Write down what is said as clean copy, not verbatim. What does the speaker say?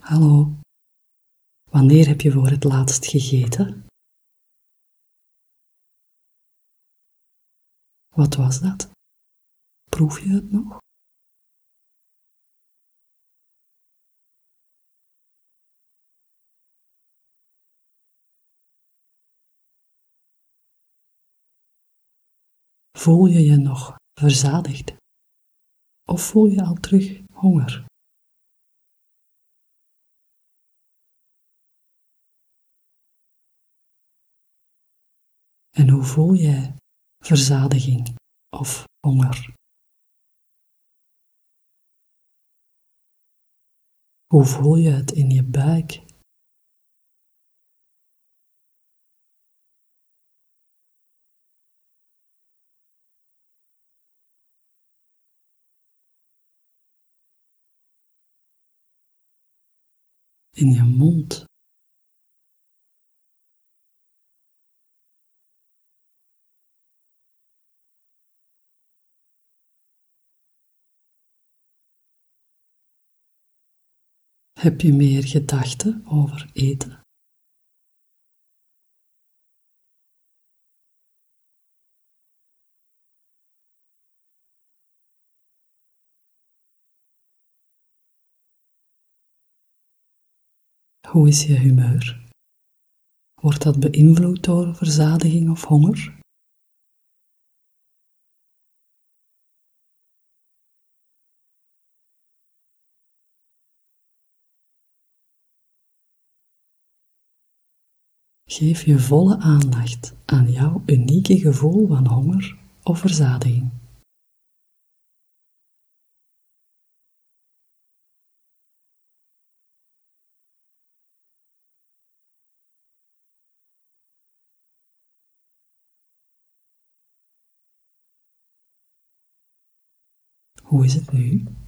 Hallo, wanneer heb je voor het laatst gegeten? Wat was dat? Proef je het nog? Voel je je nog verzadigd? Of voel je al terug honger? En hoe voel jij verzadiging of honger? Hoe voel je het in je buik? In je mond? Heb je meer gedachten over eten? Hoe is je humeur? Wordt dat beïnvloed door verzadiging of honger? Geef je volle aandacht aan jouw unieke gevoel van honger of verzadiging. Hoe is het nu?